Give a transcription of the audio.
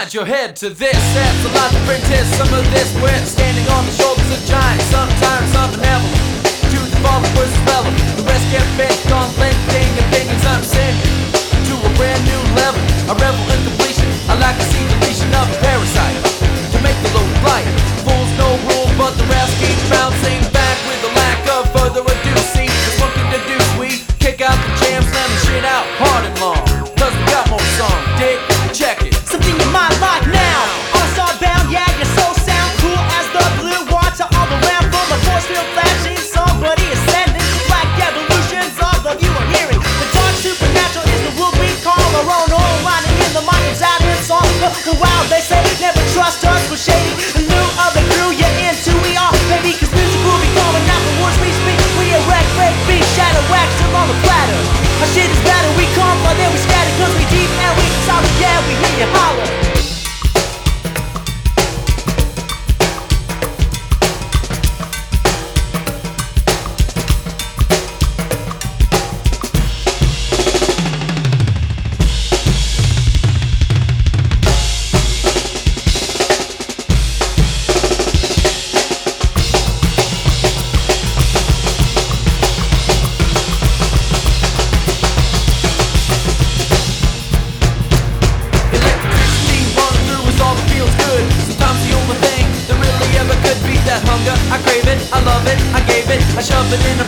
nod your head to this. That's a lot to bring to some of this. We're standing on the shoulders of giants, sometimes unbenevolent. To the followers relevant, the rest get bent on blending opinions understanding to a brand new level. I revel in completion. I like to see deletion of a parasite to make the load light. Fools no rules, but the rest keep bouncing back with a lack of further ado. See, there's one thing to do. We kick out the jams, slam the shit out hard and long. Cause we got more songs. Dig, check it. Something you might like now. All-star bound, yeah, your soul sound cool as the blue water all around. From a force field flashing, somebody ascending like evolutions of the you are hearing. The dark supernatural is the world we call our own. All lining in the mind of silence on the wild. They say never trust us, we're shady. The new other crew you're into, we are baby. Cause music will be calling out the words we speak. We erect, fake beat, shadow wax on the platter. Our shit is better, we come, but then we scatter. Cause we deep and we solid, yeah, we hear you holler. I crave it, I love it, I gave it, I shove it in